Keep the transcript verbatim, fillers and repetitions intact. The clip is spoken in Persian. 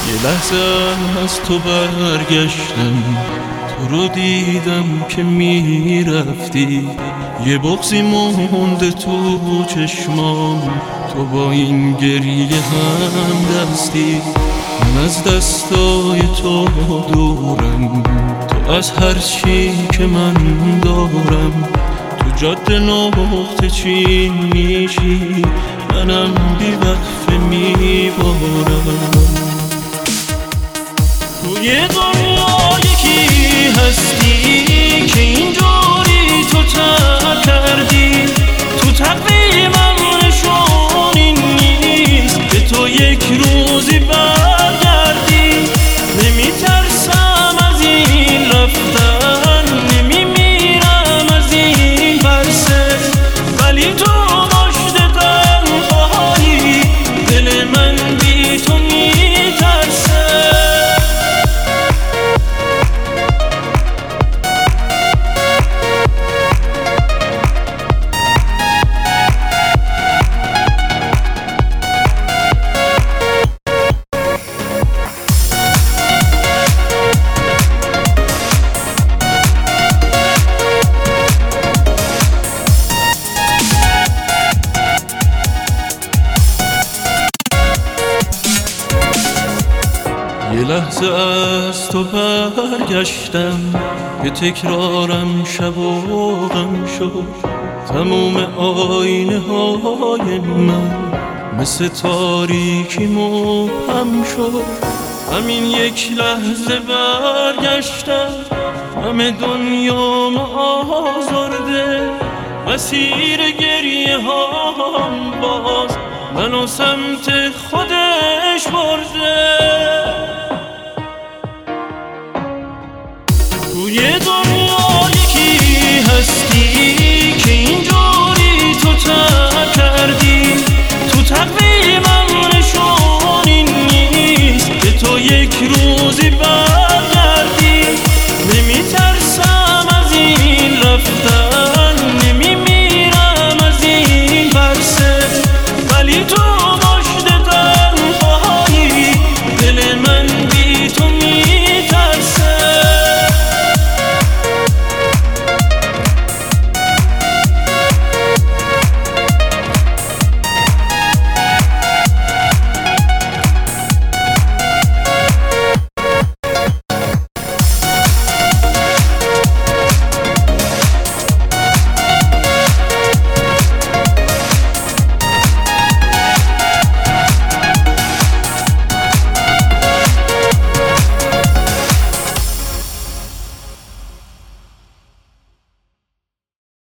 یه لحظه از تو برگشتم، تو رو دیدم که میرفتی. یه بغضی مونده تو چشمام، تو با این گریه هم دستی. من از دستای تو دورم، تو از هر چی که من دارم. تو جاده نقطه چین میشی، منم بی وقفه میبارم. توی دنیا یکی هستی که اینجوری تو ترک کردی. تو تقویمم نشونی نیست به تو یک روزی برگردی. نمیترسم از این رفتن، نمیمیرم از این بسه، ولی تو مشت تنهایی دل من بی تو میترسه. یه لحظه از تو برگشتم، به تکرارم شب و غم شد. تموم آینه های من مثل تاریکی مبهم شد. همین یک لحظه برگشتم، همه دنیام آزرده. مسیر گریه هام باز منو سمت خودش برده. توی دنیا یکی هستی که اینجوری تو ترک کردی. تو تقویمم نشونی نیست به تو یک روز